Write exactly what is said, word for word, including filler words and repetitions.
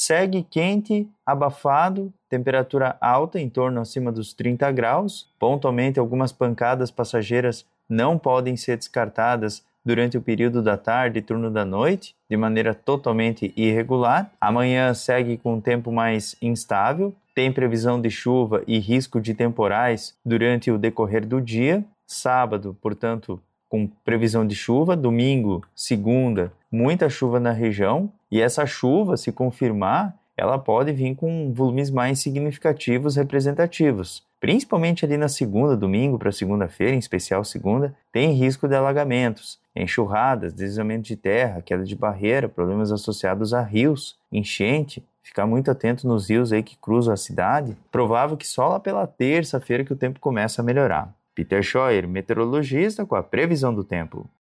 segue quente, abafado, temperatura alta, em torno acima dos trinta graus. Pontualmente, algumas pancadas passageiras não podem ser descartadas durante o período da tarde e turno da noite, de maneira totalmente irregular. Amanhã segue com um tempo mais instável, tem previsão de chuva e risco de temporais durante o decorrer do dia. Sábado, portanto, com previsão de chuva. Domingo, segunda, muita chuva na região. E essa chuva, se confirmar, ela pode vir com volumes mais significativos, representativos. Principalmente ali na segunda, domingo para segunda-feira, em especial segunda, tem risco de alagamentos, enxurradas, deslizamento de terra, queda de barreira, problemas associados a rios, enchente. Ficar muito atento nos rios aí que cruzam a cidade. Provável que só lá pela terça-feira que o tempo começa a melhorar. Peter Scheuer, meteorologista, com a previsão do tempo.